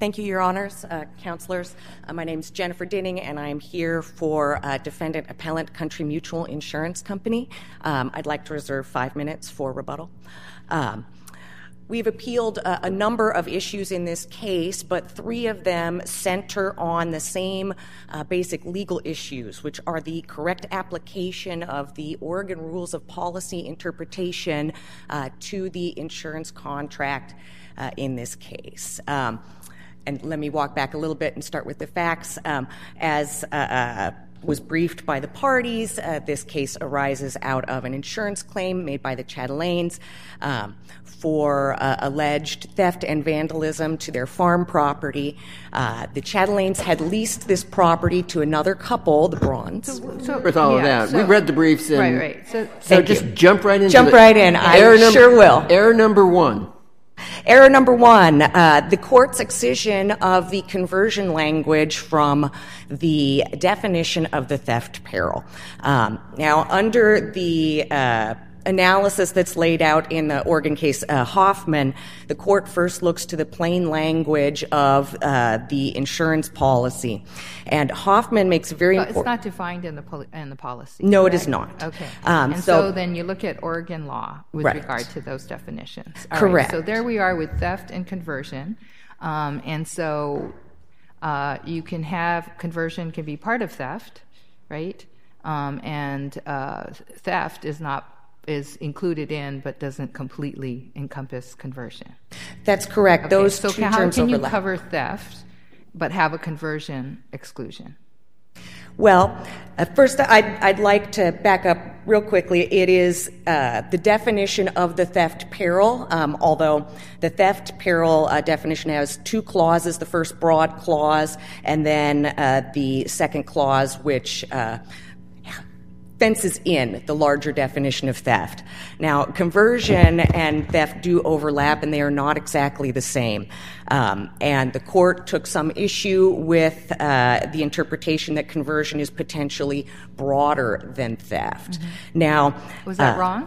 Thank you, Your Honors, counselors. My name is Jennifer Dinning, and I'm here for Defendant Appellant Country Mutual Insurance Company. I'd like to reserve 5 minutes for rebuttal. We've appealed a number of issues in this case, but 3 of them center on the same basic legal issues, which are the correct application of the Oregon Rules of Policy interpretation to the insurance contract in this case. And let me walk back a little bit and start with the facts. As was briefed by the parties, this case arises out of an insurance claim made by the Chatelaines for alleged theft and vandalism to their farm property. The Chatelaines had leased this property to another couple, the Brauns. With all of that, we read the briefs. And right. So just jump right into right in. Sure will. Error number 1. Error number 1, the court's excision of the conversion language from the definition of the theft peril. Now, under the analysis that's laid out in the Oregon case Hoffman, the court first looks to the plain language of the insurance policy. And Hoffman makes a very important... It's not defined in the policy. No, correct? It is not. Okay. And so then you look at Oregon law with regard to those definitions. All correct. Right, so there we are with theft and conversion. And so you can have conversion can be part of theft, right? And theft is included in but doesn't completely encompass conversion. That's correct. Okay, those so two how terms can you overlap. cover theft but have a conversion exclusion? Well, first I'd like to back up real quickly. It is the definition of the theft peril, although the theft peril definition has 2 clauses, the first broad clause and then the second clause which fences in the larger definition of theft. Now, conversion and theft do overlap, and they are not exactly the same. And the court took some issue with the interpretation that conversion is potentially broader than theft. Mm-hmm. Now, was that wrong?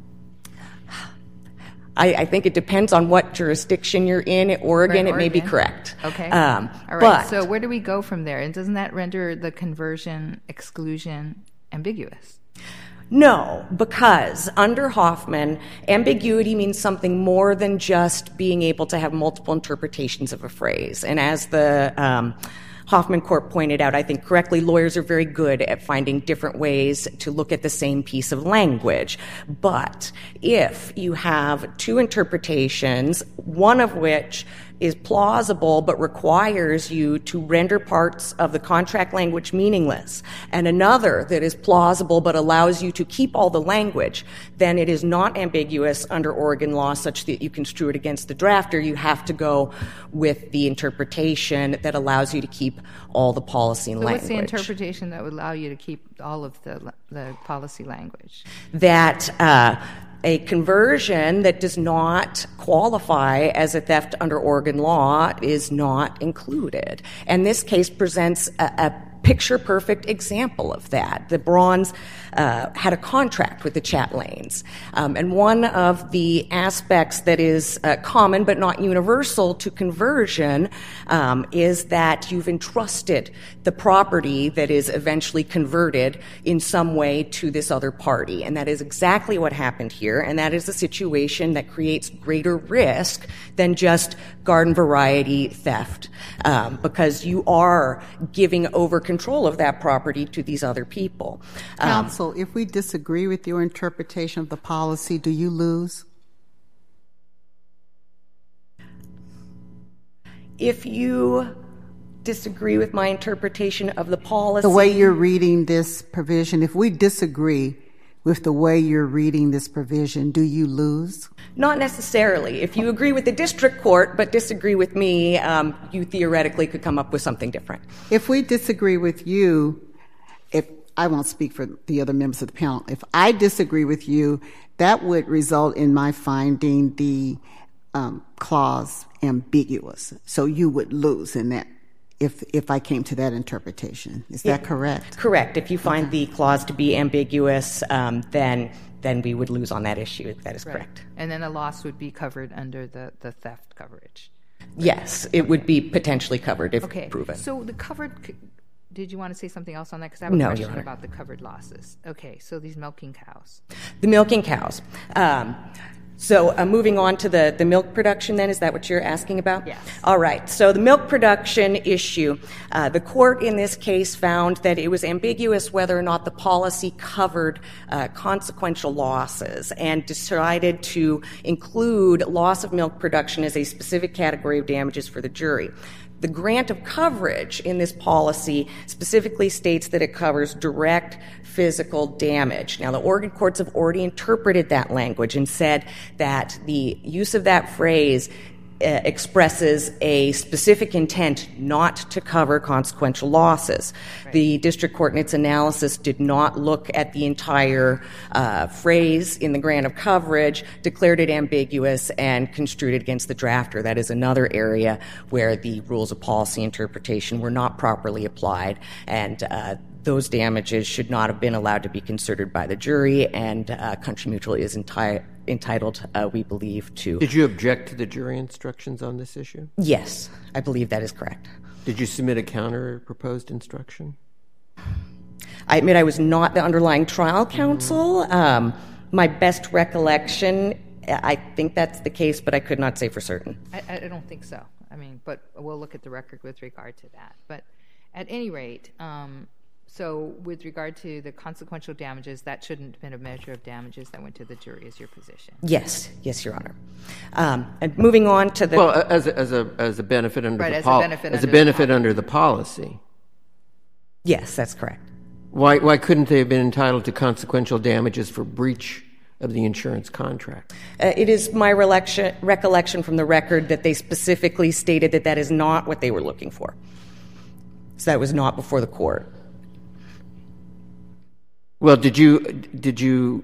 I think it depends on what jurisdiction you're in. At Oregon, it may be correct. Okay. All right. So where do we go from there? And doesn't that render the conversion exclusion ambiguous? No, because under Hoffman, ambiguity means something more than just being able to have multiple interpretations of a phrase. And as the Hoffman court pointed out, I think correctly, lawyers are very good at finding different ways to look at the same piece of language. But if you have 2 interpretations, one of which is plausible but requires you to render parts of the contract language meaningless, and another that is plausible but allows you to keep all the language, then it is not ambiguous under Oregon law such that you construe it against the drafter. You have to go with the interpretation that allows you to keep all the policy language. So what's the interpretation that would allow you to keep all of the policy language? That a conversion that does not qualify as a theft under Oregon law is not included. And this case presents a picture-perfect example of that. The Brauns had a contract with the Chatelaines. And one of the aspects that is common but not universal to conversion is that you've entrusted the property that is eventually converted in some way to this other party. And that is exactly what happened here. And that is a situation that creates greater risk than just garden variety theft, because you are giving over control of that property to these other people. Counsel, if we disagree with your interpretation of the policy, do you lose? If you disagree with my interpretation of the policy... The way you're reading this provision, if we disagree with the way you're reading this provision, do you lose? Not necessarily. If you agree with the district court but disagree with me, you theoretically could come up with something different. If we disagree with you, I won't speak for the other members of the panel. If I disagree with you, that would result in my finding the clause ambiguous. So you would lose in that if I came to that interpretation. Is that correct? Correct. If you find the clause to be ambiguous, then we would lose on that issue. That is correct. And then a loss would be covered under the theft coverage. Yes, it would be potentially covered if proven. So the covered, did you want to say something else on that? Because I have a question about the covered losses. Okay, so these milking cows. The milking cows. So moving on to the milk production then, is that what you're asking about? Yes. All right. So the milk production issue, the court in this case found that it was ambiguous whether or not the policy covered consequential losses and decided to include loss of milk production as a specific category of damages for the jury. The grant of coverage in this policy specifically states that it covers direct physical damage. Now, the Oregon courts have already interpreted that language and said that the use of that phrase expresses a specific intent not to cover consequential losses. Right. The district court in its analysis did not look at the entire phrase in the grant of coverage, declared it ambiguous, and construed it against the drafter. That is another area where the rules of policy interpretation were not properly applied, and those damages should not have been allowed to be considered by the jury, and Country Mutual is entitled, we believe, to... Did you object to the jury instructions on this issue? Yes, I believe that is correct. Did you submit a counter-proposed instruction? I admit I was not the underlying trial counsel. My best recollection, I think that's the case, but I could not say for certain. I don't think so. I mean, but we'll look at the record with regard to that. But at any rate... So with regard to the consequential damages, that shouldn't have been a measure of damages that went to the jury, is your position? Yes, Your Honor. And moving on to the... Well, as a benefit under the policy. As a benefit under the policy. Yes, that's correct. Why couldn't they have been entitled to consequential damages for breach of the insurance contract? It is my recollection from the record that they specifically stated that that is not what they were looking for. So that was not before the court. Well, did the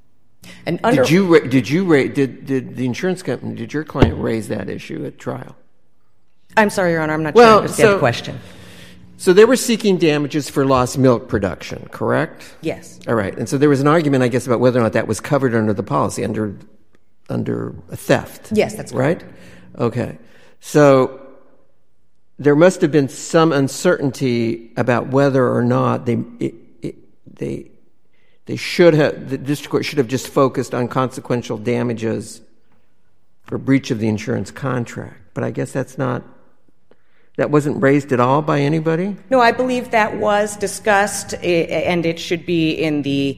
insurance company, did your client raise that issue at trial? I'm sorry, Your Honor, I'm not sure I understand the question. So they were seeking damages for lost milk production, correct? Yes. All right. And so there was an argument, I guess, about whether or not that was covered under the policy, under a theft. Yes, that's correct. Right? Okay. So there must have been some uncertainty about whether or not the district court should have just focused on consequential damages for breach of the insurance contract. But I guess that wasn't raised at all by anybody? No, I believe that was discussed, and it should be in the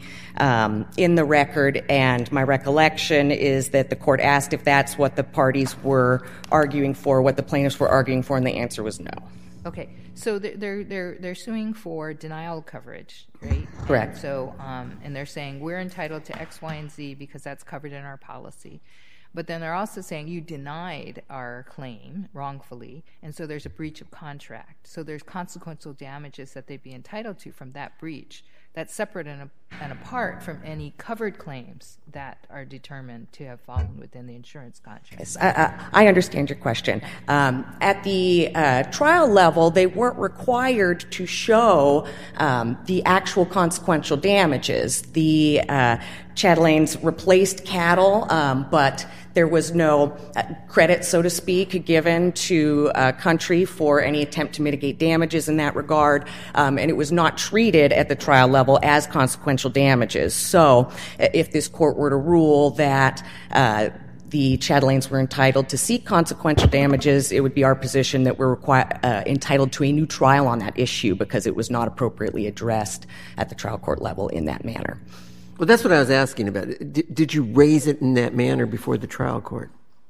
record. And my recollection is that the court asked if that's what the parties were arguing for, what the plaintiffs were arguing for, and the answer was no. Okay, so they're suing for denial of coverage, right? Correct. And so, and they're saying we're entitled to X, Y, and Z because that's covered in our policy. But then they're also saying you denied our claim wrongfully, and so there's a breach of contract. So there's consequential damages that they'd be entitled to from that breach. That's separate and apart from any covered claims that are determined to have fallen within the insurance contract. Yes, I understand your question. At the trial level, they weren't required to show the actual consequential damages. The Chatelaines replaced cattle, but there was no credit, so to speak, given to Country for any attempt to mitigate damages in that regard, and it was not treated at the trial level as consequential damages. So if this court were to rule that the Chatelaines were entitled to seek consequential damages, it would be our position that we're entitled to a new trial on that issue because it was not appropriately addressed at the trial court level in that manner. Well, that's what I was asking about. Did you raise it in that manner before the trial court?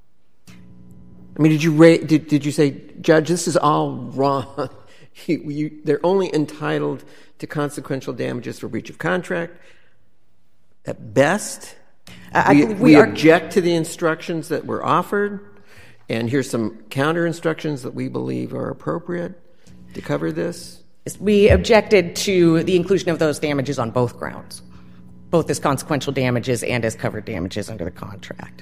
I mean, did you say, Judge, this is all wrong? They're only entitled to consequential damages for breach of contract at best? We object to the instructions that were offered, and here's some counter instructions that we believe are appropriate to cover this? We objected to the inclusion of those damages on both grounds, both as consequential damages and as covered damages under the contract.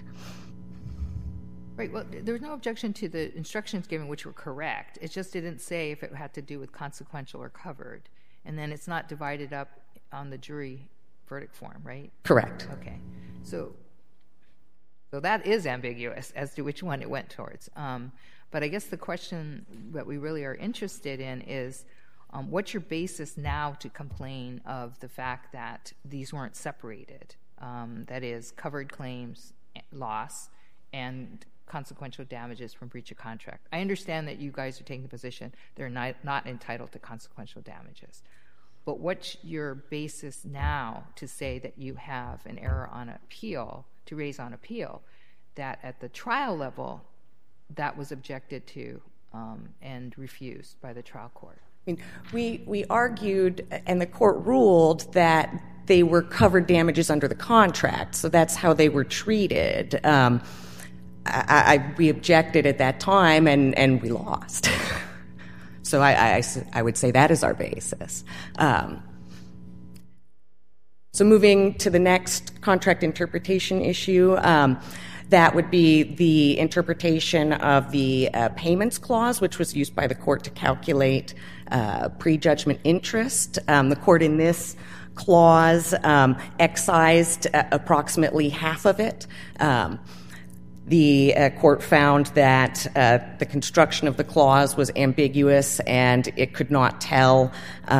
Right. Well, there was no objection to the instructions given, which were correct. It just didn't say if it had to do with consequential or covered. And then it's not divided up on the jury verdict form, right? Correct. Okay. So So that is ambiguous as to which one it went towards. But I guess the question that we really are interested in is, what's your basis now to complain of the fact that these weren't separated? That is, covered claims loss and consequential damages from breach of contract. I understand that you guys are taking the position they're not entitled to consequential damages. But what's your basis now to say that you have an error on appeal, to raise on appeal, that at the trial level that was objected to and refused by the trial court? I mean, we argued, and the court ruled that they were covered damages under the contract, so that's how they were treated. We objected at that time, and we lost. So I would say that is our basis. So moving to the next contract interpretation issue, that would be the interpretation of the payments clause, which was used by the court to calculate prejudgment interest. The court in this clause excised approximately half of it. The court found that the construction of the clause was ambiguous and it could not tell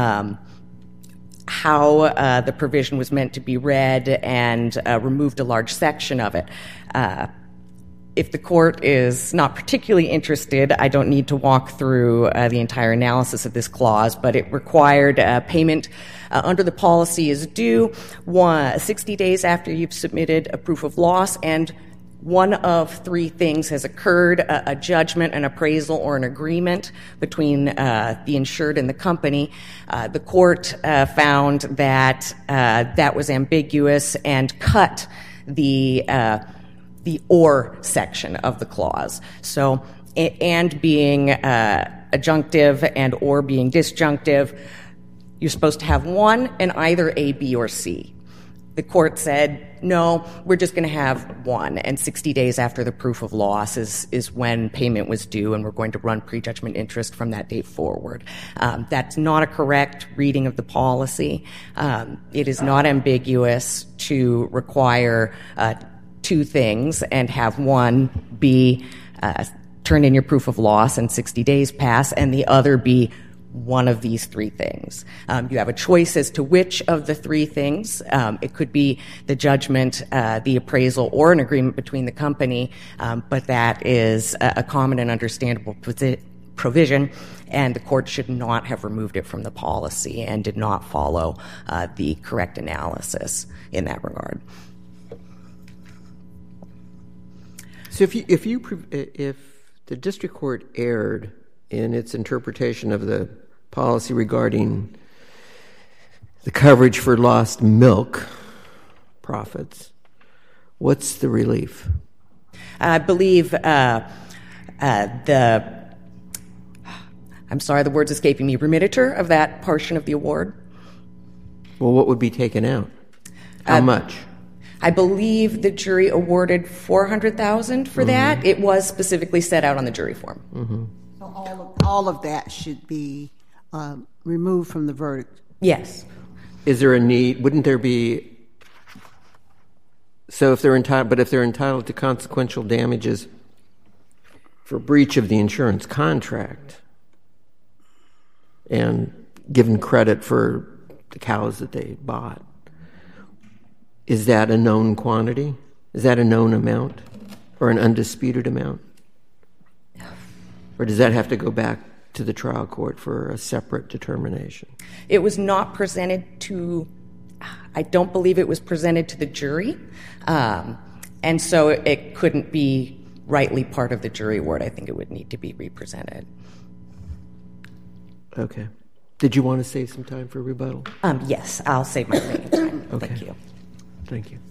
how the provision was meant to be read, and removed a large section of it. If the court is not particularly interested, I don't need to walk through the entire analysis of this clause, but it required payment under the policy is due 60 days after you've submitted a proof of loss, and one of three things has occurred: a judgment, an appraisal, or an agreement between the insured and the company. The court found that that was ambiguous and cut the or section of the clause. So, and being adjunctive and or being disjunctive, you're supposed to have one and either A, B, or C. The court said, no, we're just going to have one, and 60 days after the proof of loss is when payment was due, and we're going to run prejudgment interest from that date forward. That's not a correct reading of the policy. It is not ambiguous to require two things and have one be turn in your proof of loss and 60 days pass, and the other be one of these three things. You have a choice as to which of the three things. It could be the judgment, the appraisal, or an agreement between the company, but that is a common and understandable provision, and the court should not have removed it from the policy and did not follow the correct analysis in that regard. So if the district court erred in its interpretation of the policy regarding the coverage for lost milk profits, what's the relief? I believe the word's escaping me, remediator of that portion of the award. Well, what would be taken out? How much? I believe the jury awarded $400,000 for that. It was specifically set out on the jury form. Mm-hmm. So all of that should be removed from the verdict? Yes. Is there a need? Wouldn't there be? So if they're entitled to consequential damages for breach of the insurance contract and given credit for the cows that they bought, is that a known quantity? Is that a known amount or an undisputed amount? Or does that have to go back to the trial court for a separate determination? It was not presented to, I don't believe it was presented to the jury, and so it couldn't be rightly part of the jury award. I think it would need to be represented. Okay. Did you want to save some time for rebuttal? Yes, I'll save my remaining time. Okay. Thank you. Thank you.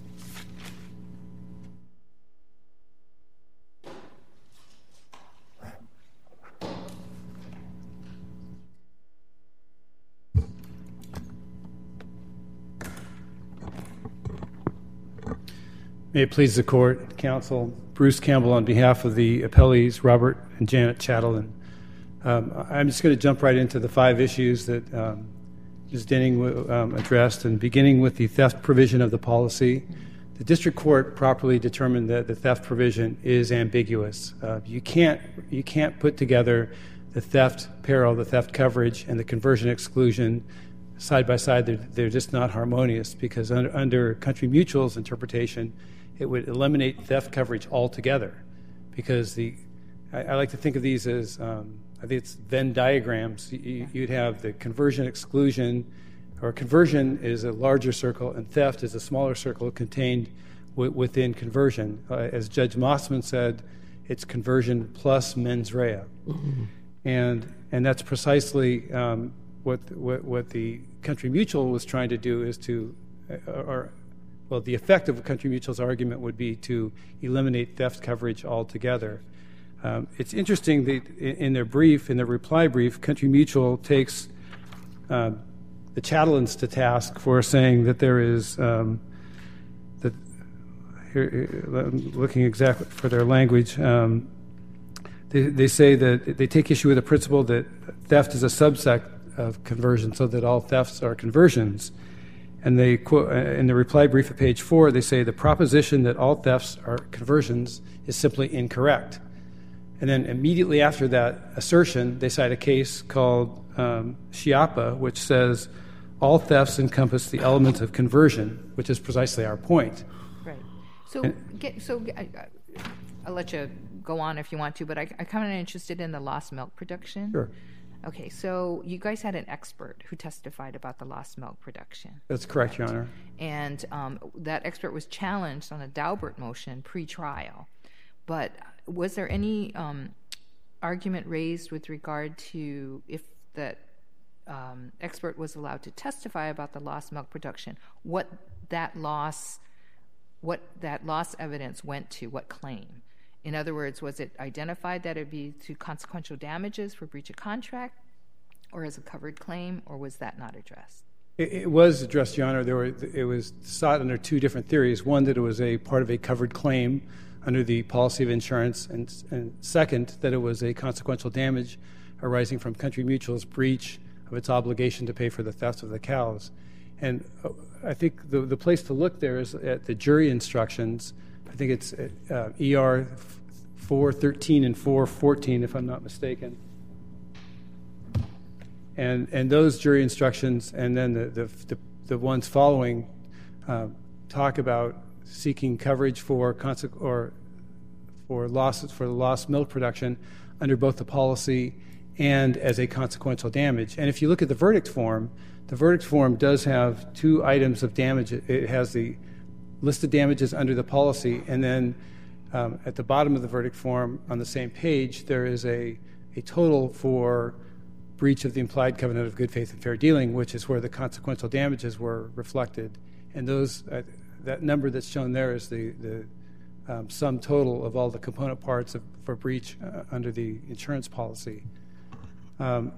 May it please the court, counsel, Bruce Campbell on behalf of the appellees, Robert and Janet Chatelain. I'm just going to jump right into the five issues that Ms. Denning addressed, and beginning with the theft provision of the policy. the district court properly determined that the theft provision is ambiguous. You can't put together the theft peril, the theft coverage, and the conversion exclusion side by side. They're just not harmonious, because under Country Mutual's interpretation, it would eliminate theft coverage altogether. Because I like to think of these as, I think it's Venn diagrams. You'd have the conversion exclusion, or conversion is a larger circle, and theft is a smaller circle contained within conversion. As Judge Mossman said, it's conversion plus mens rea. Mm-hmm. And that's precisely what the Country Mutual was trying to do, is to, the effect of Country Mutual's argument would be to eliminate theft coverage altogether. It's interesting that in their reply brief, Country Mutual takes the Chatelains to task for saying that there is, looking exactly for their language, they say that they take issue with the principle that theft is a subset of conversion, so that all thefts are conversions. And they quote in the reply brief at page 4, they say the proposition that all thefts are conversions is simply incorrect. And then immediately after that assertion, they cite a case called Schiappa, which says all thefts encompass the element of conversion, which is precisely our point. Right. I'll let you go on if you want to, but I'm kind of interested in the lost milk production. Sure. Okay, so you guys had an expert who testified about the lost milk production. That's correct, Your Honor. And that expert was challenged on a Daubert motion pre-trial. But was there any argument raised with regard to if that expert was allowed to testify about the lost milk production, what that loss evidence went to, what claim? In other words, was it identified that it would be to consequential damages for breach of contract, or as a covered claim, or was that not addressed? It was addressed, Your Honor. It was sought under two different theories. One, that it was a part of a covered claim under the policy of insurance, and second, that it was a consequential damage arising from Country Mutual's breach of its obligation to pay for the theft of the cows. And I think the place to look there is at the jury instructions. I think it's ER 413 and 414, if I'm not mistaken. And those jury instructions, and then the ones following, talk about seeking coverage for losses for the lost milk production under both the policy and as a consequential damage. And if you look at the verdict form does have two items of damage. It has the list of damages under the policy, and then at the bottom of the verdict form on the same page, there is a total for breach of the implied covenant of good faith and fair dealing, which is where the consequential damages were reflected. And those that number that's shown there is the sum total of all the component parts for breach under the insurance policy. On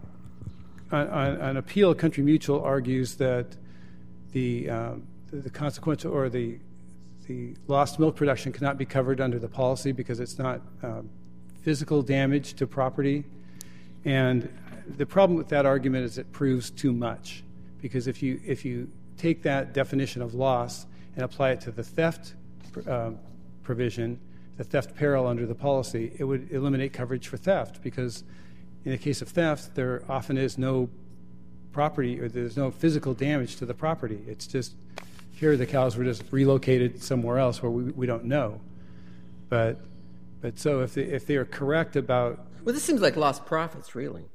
appeal, Country Mutual argues that the consequential or the lost milk production cannot be covered under the policy because it's not physical damage to property. And the problem with that argument is it proves too much, because if you take that definition of loss and apply it to the theft provision, the theft peril under the policy, it would eliminate coverage for theft, because in the case of theft, there often is no property, or there's no physical damage to the property. It's just, here the cows were just relocated somewhere else where we don't know. But so if they are correct about... Well, this seems like lost profits, really.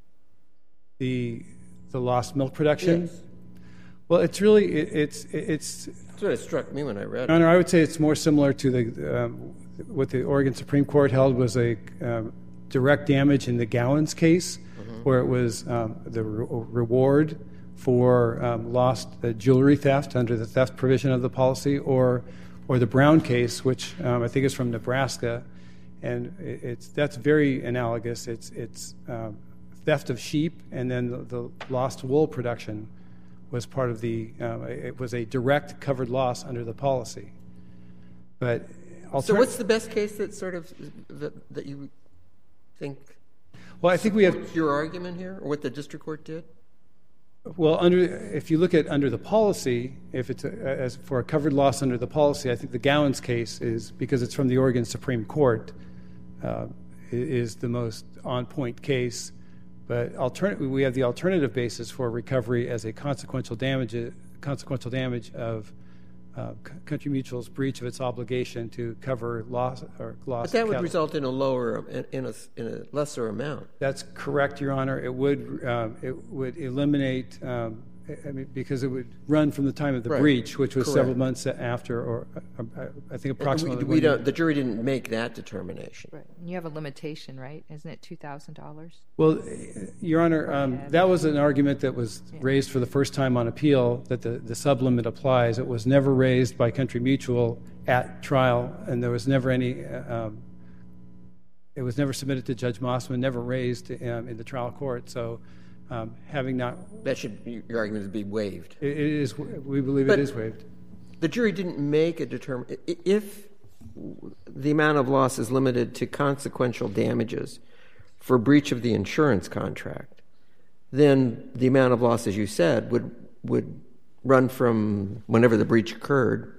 The lost milk production? Yes. Well, it's really, it's That's what it struck me when I read it. Honor, I would say it's more similar to what the Oregon Supreme Court held was a direct damage in the Gowans case, where it was the reward for lost jewelry theft under the theft provision of the policy, or the Brown case, which I think is from Nebraska, and that's very analogous. It's theft of sheep, and then the lost wool production was part of it was a direct covered loss under the policy. But so what's the best case that sort of that you think? Well, I think we have your argument here, or what the district court did. Well, if you look at under the policy, if it's as for a covered loss under the policy, I think the Gowans case is, because it's from the Oregon Supreme Court, is the most on-point case. But we have the alternative basis for recovery as a consequential damage of Country Mutual's breach of its obligation to cover loss. But that would result in a lesser amount. That's correct, Your Honor. It would eliminate, because it would run from the time of the breach, which was several months after, or I think approximately. The jury didn't make that determination. Right. And you have a limitation, right? Isn't it $2,000? Well, Your Honor, that was an argument that was raised for the first time on appeal, that the sublimit applies. It was never raised by Country Mutual at trial, and there was never any. It was never submitted to Judge Mossman, never raised in the trial court. So, having not, your argument would be waived. It is. We believe it is waived. The jury didn't make a determination. If the amount of loss is limited to consequential damages for breach of the insurance contract, then the amount of loss, as you said, would run from whenever the breach occurred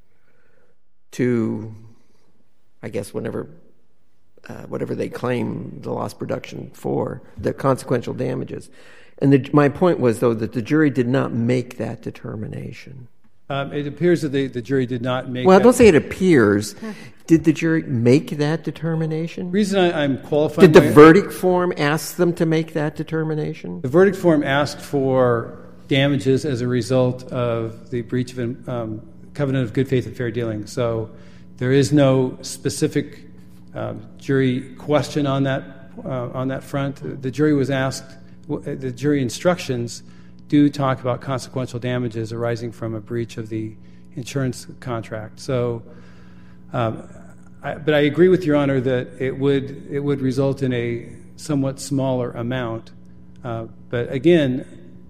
to, I guess, whatever they claim the loss production for, the consequential damages. And my point was, though, that the jury did not make that determination. It appears that the jury did not make Well, don't say it appears. Did the jury make that determination? The reason I'm qualifying... Did the verdict form ask them to make that determination? The verdict form asked for damages as a result of the breach of covenant of good faith and fair dealing. So there is no specific jury question on that front. The jury was asked. The jury instructions do talk about consequential damages arising from a breach of the insurance contract. So, but I agree with Your Honor that it would result in a somewhat smaller amount. But again,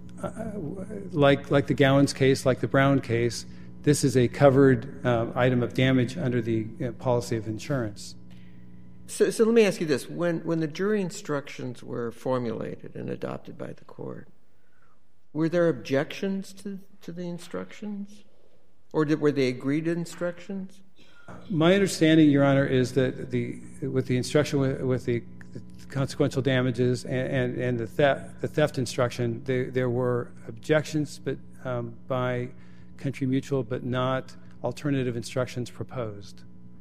like the Gowans case, like the Brown case, this is a covered item of damage under the policy of insurance. So let me ask you this. When the jury instructions were formulated and adopted by the court, were there objections to the instructions? Or were they agreed instructions? My understanding, Your Honor, is that with the instruction with the consequential damages and the theft instruction, there were objections but by Country Mutual, but not alternative instructions proposed.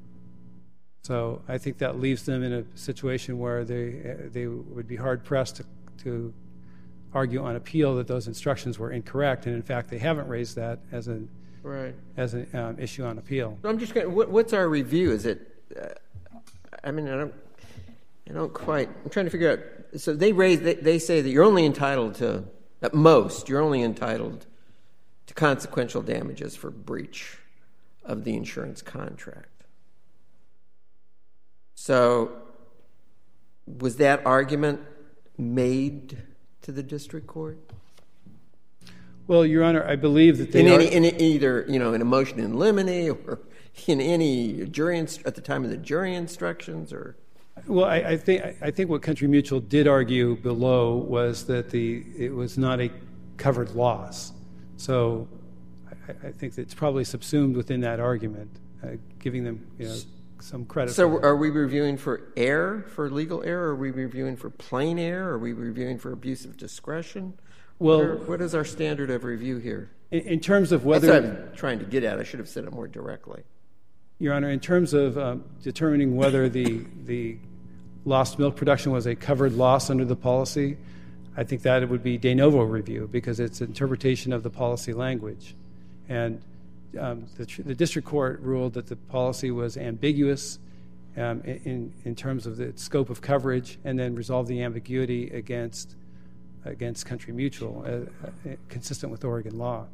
So I think that leaves them in a situation where they would be hard-pressed to argue on appeal that those instructions were incorrect, and in fact they haven't raised that as an issue on appeal. So I'm just what's our review? Is it? I mean, I don't quite. I'm trying to figure out. So they say that you're only entitled to, at most, you're only entitled to consequential damages for breach of the insurance contract. So was that argument made to the district court? Well, Your Honor, I believe that in either in a motion in limine or in any jury at the time of the jury instructions, or. Well, I think what Country Mutual did argue below was that it was not a covered loss. So I think that it's probably subsumed within that argument, giving them some credit. So are we reviewing for error, for legal error? Are we reviewing for plain error? Are we reviewing for abuse of discretion? Well, what is our standard of review here? In terms of whether... That's what I'm trying to get at. I should have said it more directly. Your Honor, in terms of determining whether the lost milk production was a covered loss under the policy, I think that it would be de novo review because it's interpretation of the policy language. And the district court ruled that the policy was ambiguous in terms of the scope of coverage, and then resolved the ambiguity against Country Mutual, consistent with Oregon law.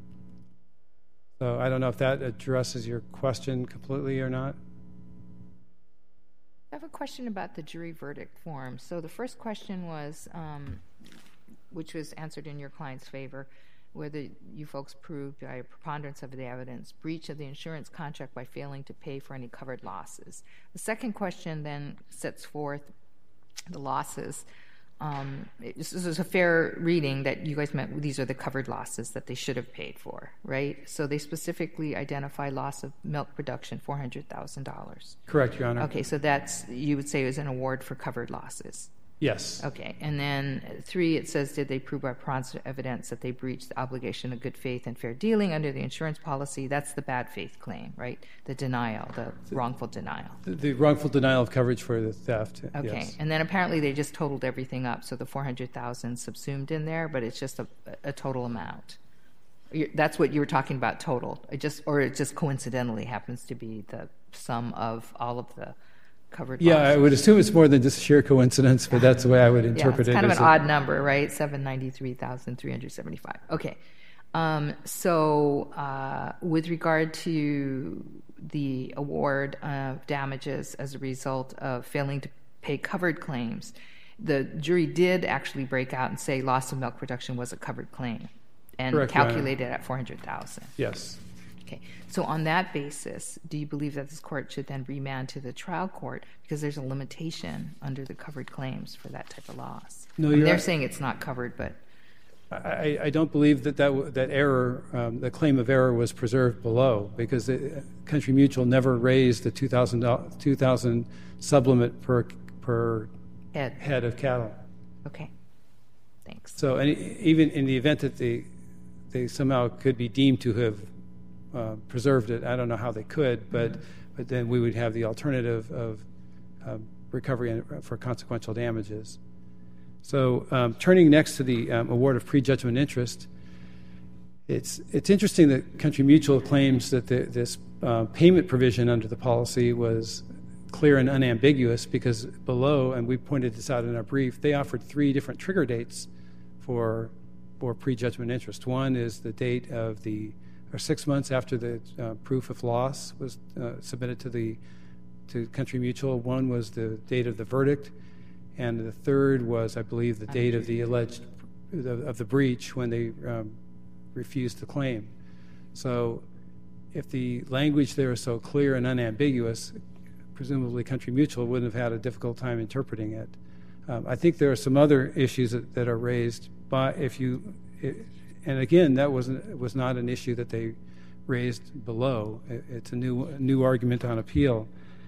So I don't know if that addresses your question completely or not. I have a question about the jury verdict form. So the first question was, which was answered in your client's favor, whether you folks proved by a preponderance of the evidence breach of the insurance contract by failing to pay for any covered losses. The second question then sets forth the losses this is a fair reading that you guys meant these are the covered losses that they should have paid for, right? So they specifically identify loss of milk production, $400,000. Correct, Your Honor. Okay, so that's, you would say, is an award for covered losses. Yes. Okay, and then 3, it says, did they prove by positive evidence that they breached the obligation of good faith and fair dealing under the insurance policy? That's the bad faith claim, right? The denial, the wrongful denial. The wrongful denial of coverage for the theft. Okay, yes. and then apparently they just totaled everything up, so the $400,000 subsumed in there, but it's just a total amount. That's what you were talking about, total. It just coincidentally happens to be the sum of all of the covered losses. I would assume it's more than just sheer coincidence, but that's the way I would interpret it. It's kind of an odd number, right? $793,375. Okay. So with regard to the award of damages as a result of failing to pay covered claims, the jury did actually break out and say loss of milk production was a covered claim and Correct, calculated at $400,000. Yes. Okay. So on that basis, do you believe that this court should then remand to the trial court because there's a limitation under the covered claims for that type of loss? No, they're saying it's not covered, but I don't believe that error, the claim of error, was preserved below because Country Mutual never raised the $2,000 supplement per head of cattle. Okay. Thanks. So even in the event that they somehow could be deemed to have preserved it, I don't know how they could, but then we would have the alternative of recovery for consequential damages. So turning next to the award of prejudgment interest, it's interesting that Country Mutual claims that this payment provision under the policy was clear and unambiguous because below, and we pointed this out in our brief, they offered 3 different trigger dates for prejudgment interest. One is the date of 6 months after the proof of loss was submitted to Country Mutual. One was the date of the verdict, and the third was, I believe, the date of the alleged of the breach when they refused to claim. So, if the language there is so clear and unambiguous, presumably Country Mutual wouldn't have had a difficult time interpreting it. I think there are some other issues that are raised by and again, that was not an issue that they raised below. It's a new argument on appeal.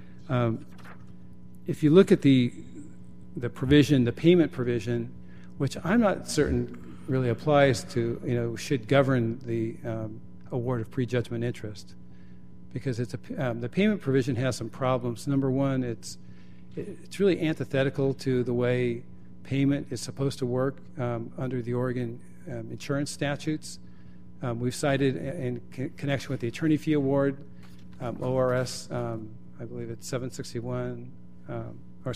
If you look at the provision, the payment provision, which I'm not certain really applies to, should govern the award of prejudgment interest, because the payment provision has some problems. Number one, it's really antithetical to the way payment is supposed to work under the Oregon insurance statutes. We've cited in connection with the attorney fee award, ORS, I believe it's 761 or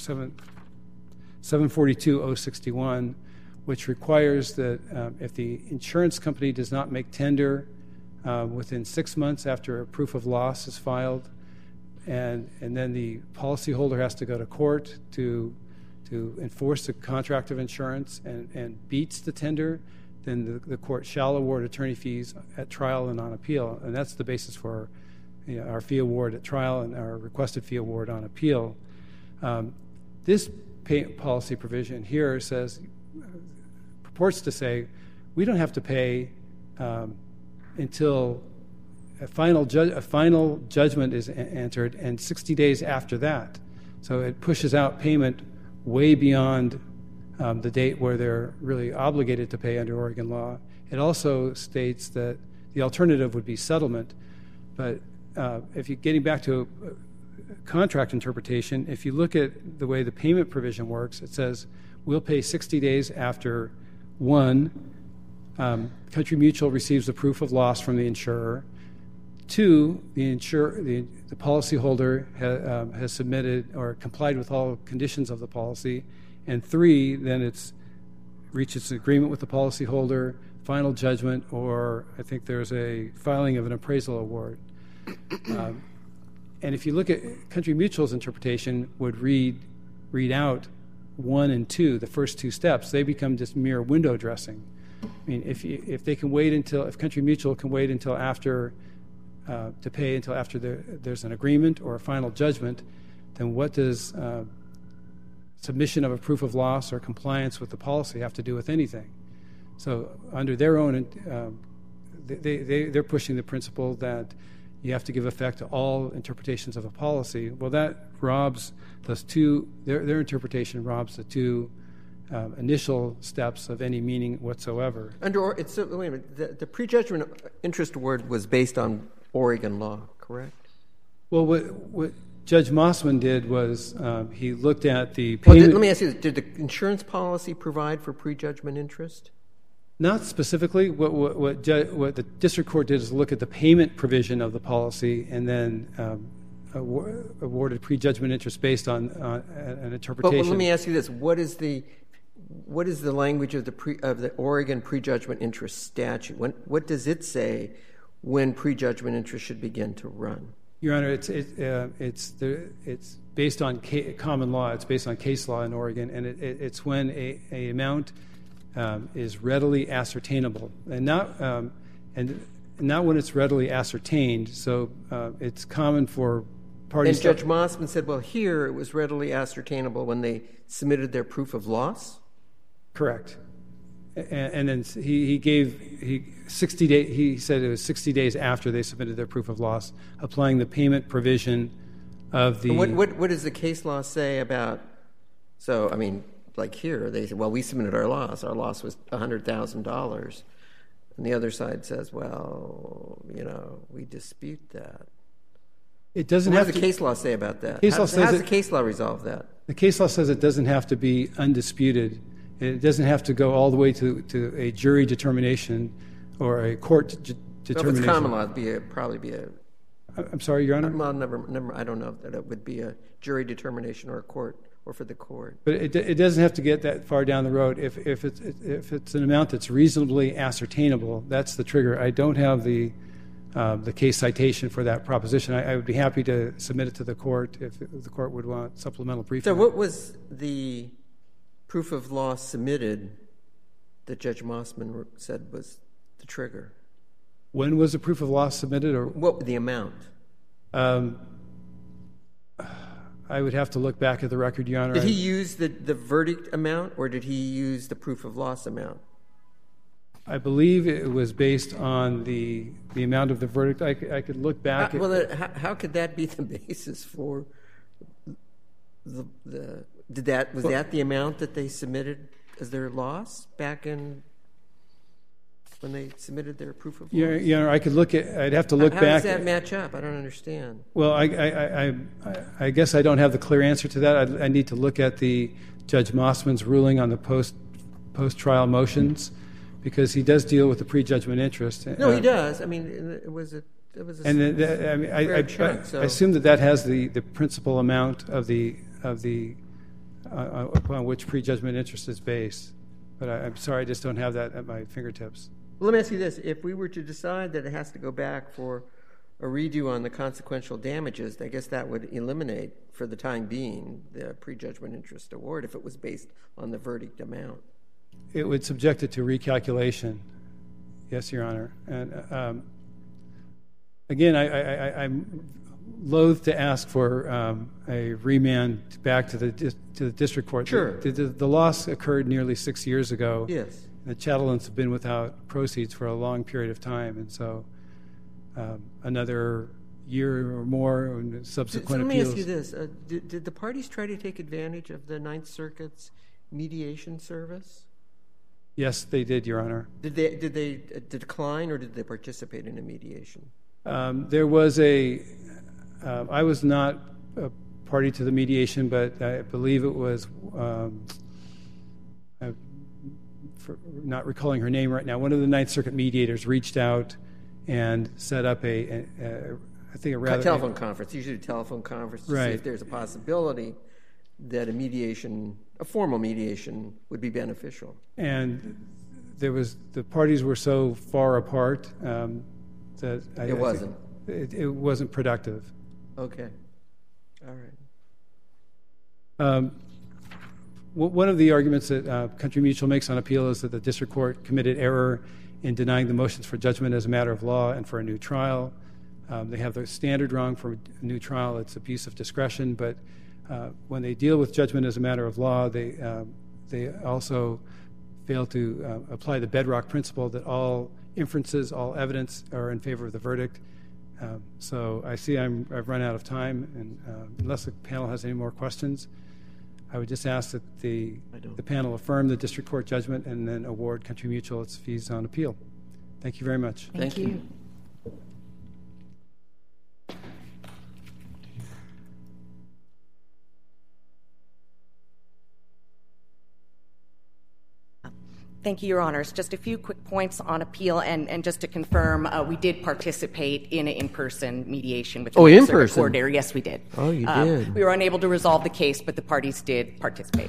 742-061, which requires that if the insurance company does not make tender within 6 months after a proof of loss is filed, and then the policyholder has to go to court to enforce the contract of insurance and beats the tender, then the court shall award attorney fees at trial and on appeal. And that's the basis for our fee award at trial and our requested fee award on appeal. This policy provision here purports to say we don't have to pay until a final judgment is entered and 60 days after that. So it pushes out payment way beyond the date where they're really obligated to pay under Oregon law. It also states that the alternative would be settlement. But if you're getting back to contract interpretation, if you look at the way the payment provision works, it says we'll pay 60 days after Country Mutual receives the proof of loss from the insurer. 2, the policyholder has submitted or complied with all conditions of the policy. And 3, then it reaches an agreement with the policyholder, final judgment, or I think there's a filing of an appraisal award. And if you look at Country Mutual's interpretation, would read out 1 and 2, the first 2 steps, they become just mere window dressing. I mean, if Country Mutual can wait until after to pay until after there's an agreement or a final judgment, then what does submission of a proof of loss or compliance with the policy have to do with anything. So under their own, they're pushing the principle that you have to give effect to all interpretations of a policy. Well, that robs those two, their interpretation robs the two initial steps of any meaning whatsoever. Wait a minute, the prejudgment interest award was based on Oregon law, correct? Well, what Judge Mossman did was he looked at the payment. Let me ask you this. Did the insurance policy provide for prejudgment interest? Not specifically. What the district court did is look at the payment provision of the policy and then awarded prejudgment interest based on an interpretation. But let me ask you this: what is the language of the Oregon prejudgment interest statute? What does it say when prejudgment interest should begin to run? Your Honor, it's based on common law. It's based on case law in Oregon, and it's when a amount is readily ascertainable, and not when it's readily ascertained. So it's common for parties. And Judge Mossman said, well, here it was readily ascertainable when they submitted their proof of loss? Correct. And then he 60 days. He said it was 60 days after they submitted their proof of loss, applying the payment provision of the. What does the case law say about? So I mean, like here, they say, well, we submitted our loss. Our loss was $100,000, and the other side says, well, we dispute that. It doesn't what have does the case law say about that? Case law how does the case law resolve that? The case law says it doesn't have to be undisputed. It doesn't have to go all the way to a jury determination or a court determination. Well, if it's common law, it'd probably be a. I'm sorry, Your Honor. Well, never. I don't know that it would be a jury determination or a court or for the court. But it doesn't have to get that far down the road. If it's an amount that's reasonably ascertainable, that's the trigger. I don't have the case citation for that proposition. I would be happy to submit it to the court if the court would want supplemental briefing. So what was the proof of loss submitted that Judge Mossman said was the trigger? When was the proof of loss submitted, or what the amount? I would have to look back at the record, Your Honor. Did he use the verdict amount, or did he use the proof of loss amount? I believe it was based on the amount of the verdict. I could look back. How could that be the basis for the? Was that the amount that they submitted as their loss back in when they submitted their proof of loss? Your Honor, I'd have to look back. How does that match up? I don't understand. Well, I guess I don't have the clear answer to that. I need to look at the Judge Mossman's ruling on the post-trial motions, because he does deal with the prejudgment interest. No, he does. I mean, it was a chunk, so. I assume that has the principal amount of the upon which prejudgment interest is based. But I'm sorry, I just don't have that at my fingertips. Well, let me ask you this. If we were to decide that it has to go back for a redo on the consequential damages, I guess that would eliminate, for the time being, the prejudgment interest award if it was based on the verdict amount. It would subject it to recalculation. Yes, Your Honor. And again, I'm loath to ask for a remand back to the district court. Sure. The loss occurred nearly 6 years ago. Yes. The Chatelains have been without proceeds for a long period of time, and so another year or more and subsequent appeals. appeals. Let me ask you this. Did the parties try to take advantage of the Ninth Circuit's mediation service? Yes, they did, Your Honor. Did they decline, or did they participate in a mediation? There was I was not a party to the mediation, but I believe it was, not recalling her name right now, one of the Ninth Circuit mediators reached out and set up a telephone conference. Usually a telephone conference to right. See if there's a possibility that a formal mediation would be beneficial. And the parties were so far apart that it wasn't productive. Okay. All right. One of the arguments that Country Mutual makes on appeal is that the district court committed error in denying the motions for judgment as a matter of law and for a new trial. They have the standard wrong for a new trial. It's abuse of discretion, but when they deal with judgment as a matter of law, they also fail to apply the bedrock principle that all inferences, all evidence are in favor of the verdict. So I see I've run out of time, and unless the panel has any more questions, I would just ask that the panel affirm the district court judgment and then award Country Mutual its fees on appeal. Thank you very much. Thank you. Thank you, Your Honors. Just a few quick points on appeal, and just to confirm, we did participate in an in-person mediation with the in-person? coordinator. Yes, we did. Oh, you did. We were unable to resolve the case, but the parties did participate.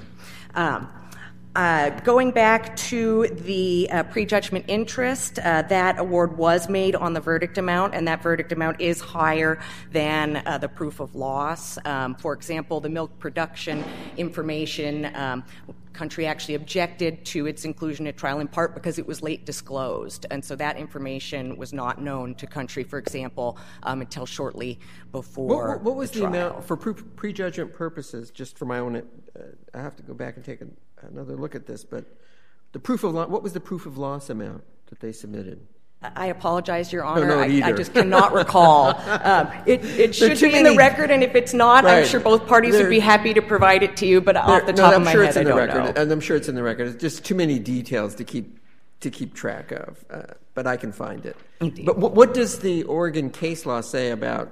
Going back to the prejudgment interest, that award was made on the verdict amount, and that verdict amount is higher than the proof of loss. For example, the milk production information, Country actually objected to its inclusion at trial in part because it was late disclosed, and so that information was not known to Country, for example, until shortly before What was the trial. amount for prejudgment purposes? Just for my own, I have to go back and take another look at this. But the proof of what was the proof of loss amount that they submitted? I apologize, Your Honor. No, I just cannot recall. It should be in the record, and if it's not, right. I'm sure both parties would be happy to provide it to you. But off the top of my head, I don't know. And I'm sure it's in the record. It's just too many details to keep track of. But I can find it. Indeed. But what does the Oregon case law say about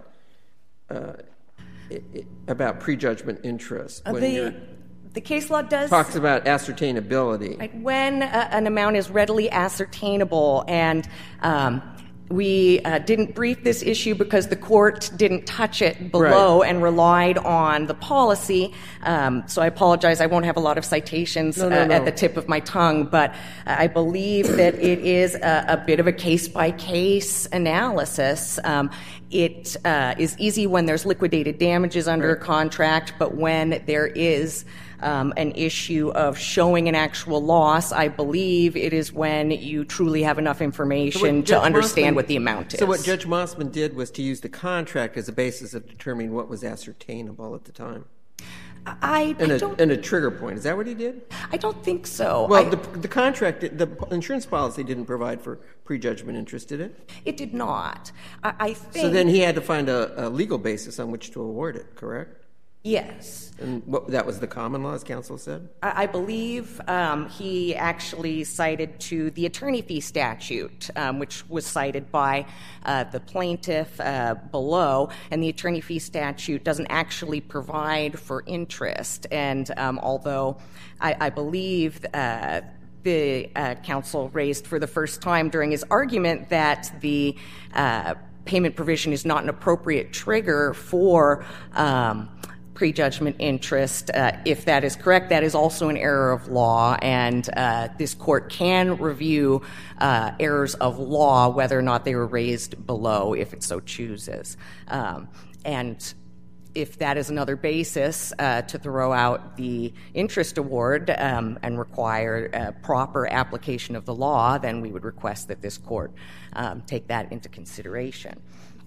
prejudgment interest? The case law does talks about ascertainability. Right, when an amount is readily ascertainable, and we didn't brief this issue because the court didn't touch it below and relied on the policy. So I apologize. I won't have a lot of citations at the tip of my tongue, but I believe that it is a bit of a case-by-case analysis. It is easy when there's liquidated damages under a contract, but when there is an issue of showing an actual loss, I believe it is when you truly have enough information to understand what the amount is. So what Judge Mossman did was to use the contract as a basis of determining what was ascertainable at the time. And a trigger point. Is that what he did? I don't think so. Well, the contract, the insurance policy didn't provide for prejudgment interest, did it? It did not. I think. So then he had to find a legal basis on which to award it, correct? Yes. And that was the common law, as counsel said? I believe he actually cited to the attorney fee statute, which was cited by the plaintiff below, and the attorney fee statute doesn't actually provide for interest. And although I believe the counsel raised for the first time during his argument that the payment provision is not an appropriate trigger for prejudgment interest. If that is correct, that is also an error of law, and this court can review errors of law whether or not they were raised below, if it so chooses. And if that is another basis to throw out the interest award and require a proper application of the law, then we would request that this court take that into consideration.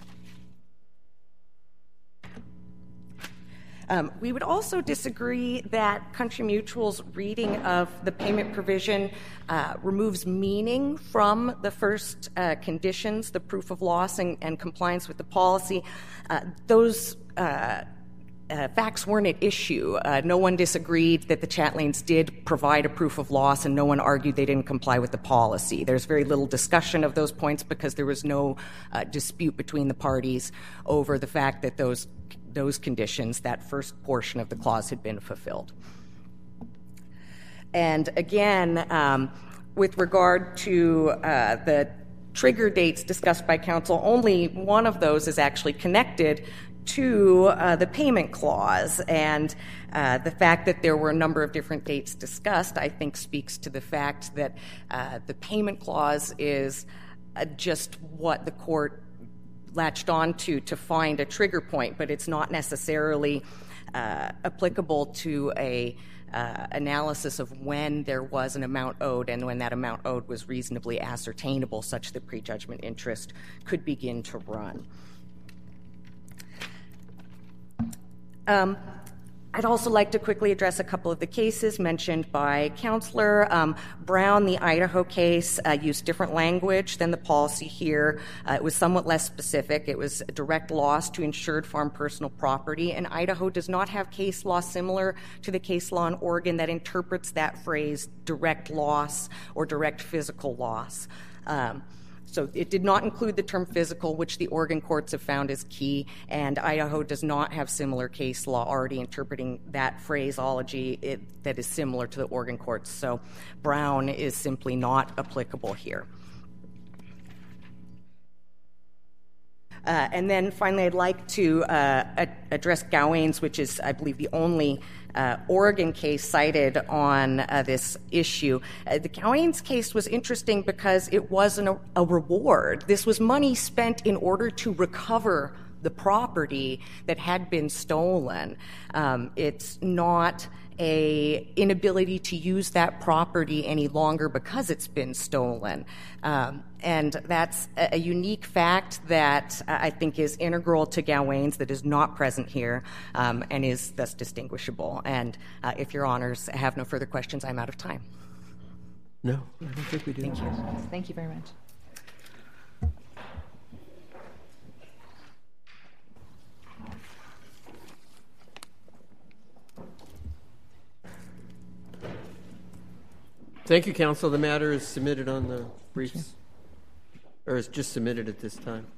We would also disagree that Country Mutual's reading of the payment provision removes meaning from the first conditions, the proof of loss and compliance with the policy. Those facts weren't at issue. No one disagreed that the Chatelains did provide a proof of loss, and no one argued they didn't comply with the policy. There's very little discussion of those points because there was no dispute between the parties over the fact that those conditions, that first portion of the clause, had been fulfilled. And again, with regard to the trigger dates discussed by counsel, only one of those is actually connected to the payment clause. And the fact that there were a number of different dates discussed, I think, speaks to the fact that the payment clause is just what the court latched on to find a trigger point, but it's not necessarily applicable to a analysis of when there was an amount owed and when that amount owed was reasonably ascertainable such that prejudgment interest could begin to run. I'd also like to quickly address a couple of the cases mentioned by Counselor Brown. The Idaho case used different language than the policy here. It was somewhat less specific. It was a direct loss to insured farm personal property, and Idaho does not have case law similar to the case law in Oregon that interprets that phrase direct loss or direct physical loss. So it did not include the term physical, which the Oregon courts have found is key, and Idaho does not have similar case law already interpreting that phraseology that is similar to the Oregon courts. So Brown is simply not applicable here. And then finally, I'd like to address Gawain's, which is, I believe, the only Oregon case cited on this issue. The Gawain's case was interesting because it wasn't a reward. This was money spent in order to recover the property that had been stolen. It's not a inability to use that property any longer because it's been stolen. And that's a unique fact that I think is integral to Gawain's that is not present here and is thus distinguishable. And if your honors have no further questions, I'm out of time. No, I don't think we do. Thank you. Thank you very much. Thank you, counsel. The matter is submitted on the briefs, or is just submitted at this time.